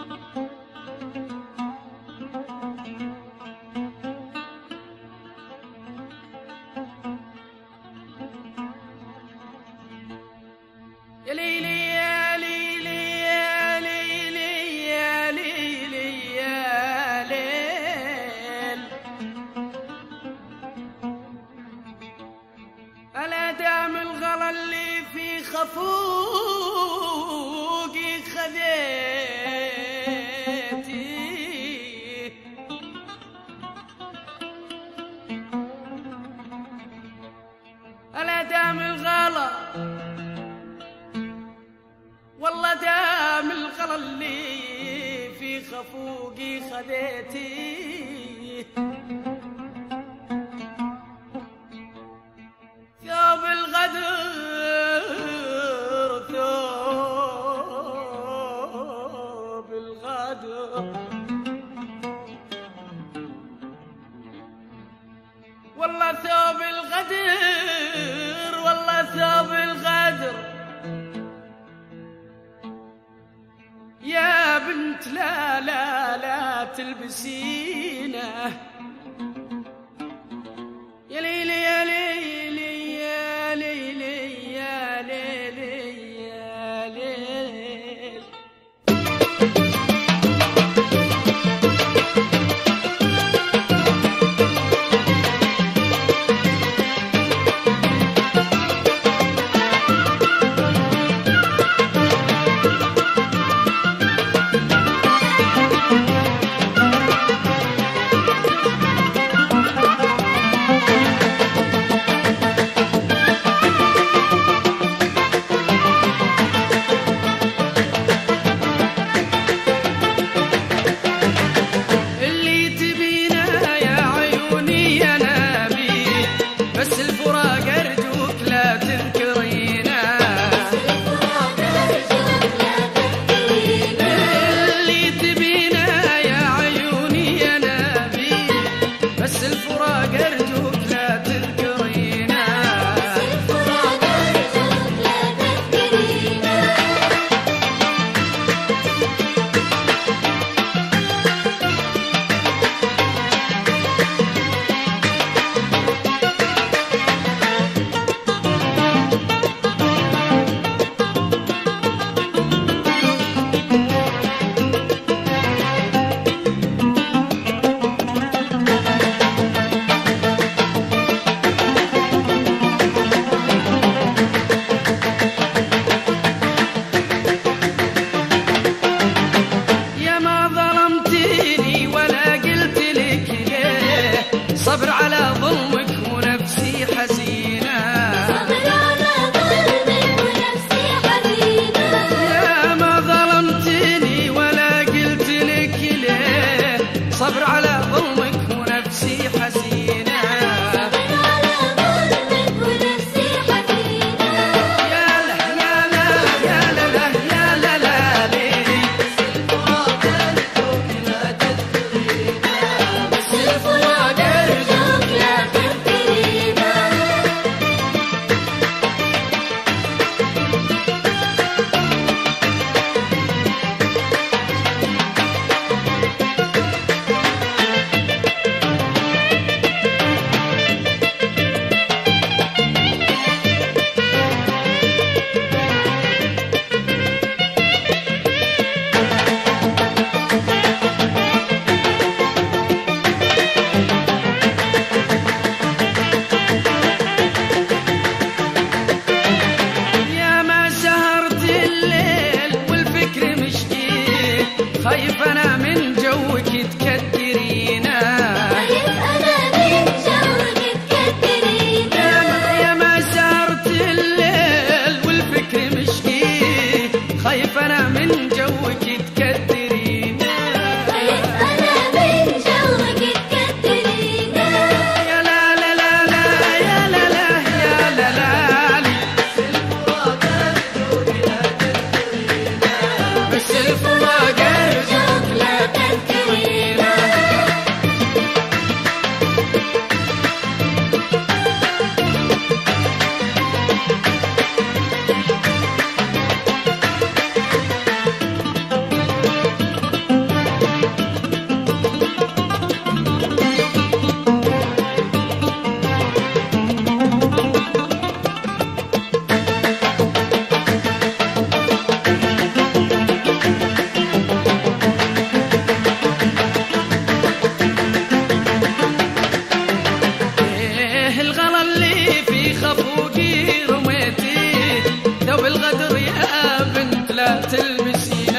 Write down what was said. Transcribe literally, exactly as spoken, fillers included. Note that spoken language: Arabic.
يا ليلي يا ليلي يا ليلي يا ليلي يا ليل، ألا دام الغلا اللي في خفوقي خذيتي، ألا دام الغلا والله دام الغلا اللي في خفوقي خذيتي، ثوب الغدر ثوب الغدر والله ثوب الغدر والله ثوب الغدر يا بنت لا لا لا تلبسينه، يا ليلي يا ليلي يا ليلي يا ليلي يا ليل. صبر على ظلمك ونفسي حزينة، صبر على ظلمك ونفسي حزينة، يا ما ظلمتني ولا قلت لك ليه، صبر على ظلمك ونفسي حزينة، صبر على ظلمك ونفسي حزينة، يا له يا له يا له يا له لا ليلي الفراق أرجوك لا تذكرينا، بس الفراق أرجوك لا تذكرينا. خايف أنا من جوك تكدرينا، خايف أنا من جوك تكدرينا، يا ما سهرت الليل والفكر مشكي، خايف أنا من جوك تكدرينا، خايف أنا من جوك تكدرينا، يا لا لا لا لا يا لا لا يا لا لا بس الفراق أرجوك لا تذكرينا. نسيت